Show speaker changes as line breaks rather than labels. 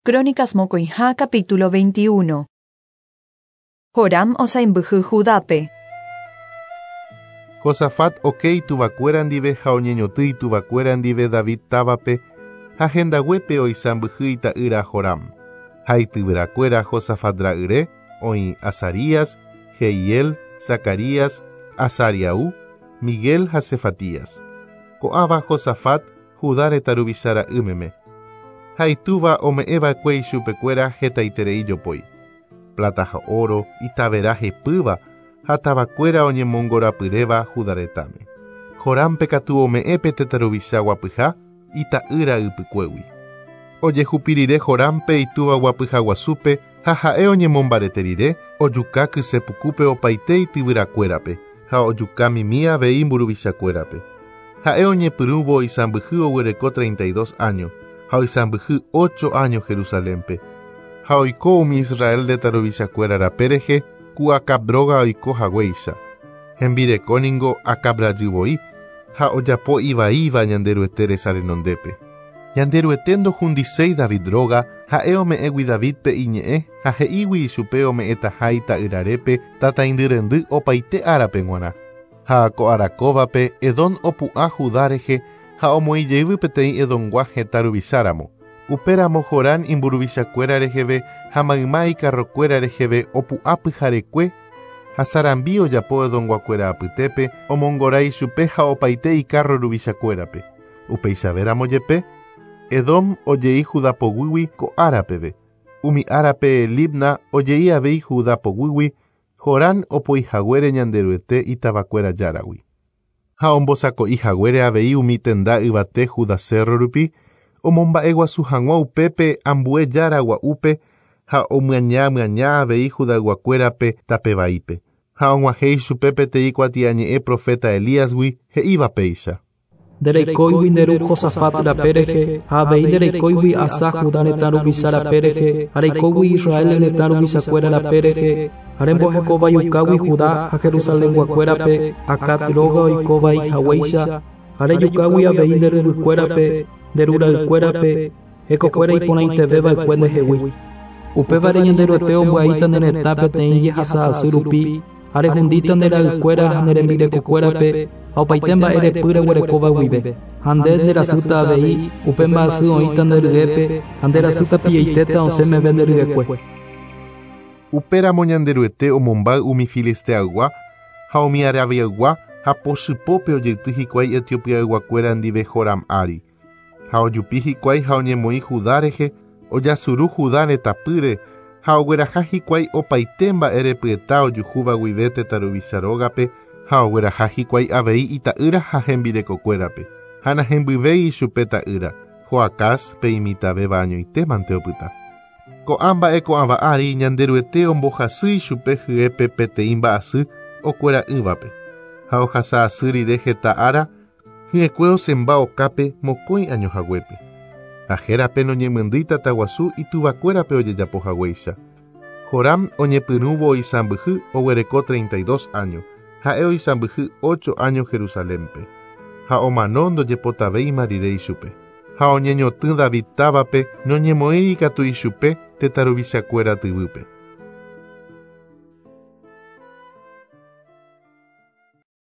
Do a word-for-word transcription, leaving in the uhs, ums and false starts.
Crónicas Mokoiha capítulo veintiuno. Joram osaimbyhy Judápe.
Josafat okei tuvakuérandive ha oñeñotỹ tuvakuérandive David távape ha hendaguépe oisãmbyhy ita'ýra Joram. Ha ityvyrakuéra Josafat ra'yre oĩ Azarías, Jehiel, Zacarías, Azariau, Miguel ha Cefatías. Ko'ãva Josafat Judá retaruvicha ra'ýmeme. Ha itúva ome'ẽva'ekue ichupekuéra hetaiterei jopói. Plata ha oro, itavera hepýva ha tavakuéra oñemongorapyréva Judá retãme. Jorampe katu ome'ẽpe tetaruvicha guapyha ita'ýra ypykuégui. Ojehupirire Jorampe itúva guapyha guasúpe ha ha'e oñemombareterire ojuka kysepukúpe opaite ityvyrakuérape ha ojuka mimi avei mburuvichakuérape. Ha'e oñepyrũvo oisãmbyhy oguereko treinta y dos años ha oisãmbyhy ocho años Jerusalénpe. Ha oiko umi Israel retaruvichakuéra rapérehe ku akabróga oiko haguéicha. Hembirekóningo akabrajyvoi ha ojapo ivaíva ñande ruete resa renondépe. Ñande ruete ndohundiséi David róga ha'e ome'ẽgui Davidpe iñe'ẽ ha he'ígui ichupe ome'ẽtaha ita'yrarépe tataindy rendy opaite árape g̃uarã. Ha ko'arakóvape Edom opu'ã Judá rehe ha omoĩjeývy peteĩ Edomgua heta ruvicharamo. Upéramo Joram imburuvichakuéra reheve ha mayma ikarrokuéra reheve opu'ã pyharekue ha sarambi ojapo Edomguakuéra apytépe omongorái ichupe ha opaite ikarro ruvichakuérape. Upeichavéramo jepe Edom ojei Judá poguýgui ko árapeve. Umi árape Libna ojei avei Judá poguýgui Joram opoihaguére ñande ruete itavakuéra járagui. Ha ombosako'ihaguére avei umi tenda yvate Judá Cerro rupi omomba'eguasu hag̃ua upépe ambue jára gua'úpe ha omyaña myaña avei Judá guakuérape tapevaípe. Ha og̃uahẽ ichupe peteĩ kuatiañe'ẽ profeta Elíasgui he'íva péicha.
Ndereikóigui nderu Josafat rapérehe ha avei ndereikóigui Asa Judá retã ruvicha rapérehe ha reikógui Israel retã ruvichakuéra rapérehe ha rembohekóva jukágui Judá ha Jerusalén guakuérape akat róga oikóvai haguéicha ha rejukágui avei nderyvykuérape nderuraykuérape hekokuéra iporãiteveva'ekue ndehegui. Upévare ñande ruete ombya'íta nde retã peteĩ jehasa asy rupi ha rehundíta nderaykuéra ha nderembirekokuérape ha opaite mba'e repýre guerekóva guive. Ha nde nderasýta avei upe mba'asy oĩta nderyépe ha nderasýta pi'eitéta osẽ meve nderyekue.
Upéramo ñande ruete omombáy umi filisteaygua ha omiaravyaygua ha pochypópe ojeyty hikuái Etiopiaygua ndive Joram ári. Ha ojupi hikuái ha oñemoĩ Judá rehe ojasuru Judá retapýre ha ogueraha hikuái opaite mba'e repyeta ojuhúva guive tetaruvicha rógape ha ogueraha hikuái avei ita'ýra ha hembirekokuérape ha nahembyvéi ichupe ta'ýra Joacás pe imitãvéva añoitémante opyta. Ko'ã mba'e ko'ãva ári ñande ruete ombohasy ichupe hyépe peteĩ mba'asy okuera ývape ha ohasa asy rire heta ára hy'ẽkue osemba okápe mokõi añohaguépe. Ha hérape noñemyndýi tataguasu ituvakuérape ojejapo haguéicha. Joram oñepyrũvo oisãmbyhy oguereko treinta y dos años ha'e oisãmbyhy ocho años Jerusalénpe. Ha omano ndojepotavéima rire ichupe. Ha oñeñotỹ David távape noñemoĩri katu ichupe tetaruvichakuéra tyvýpe.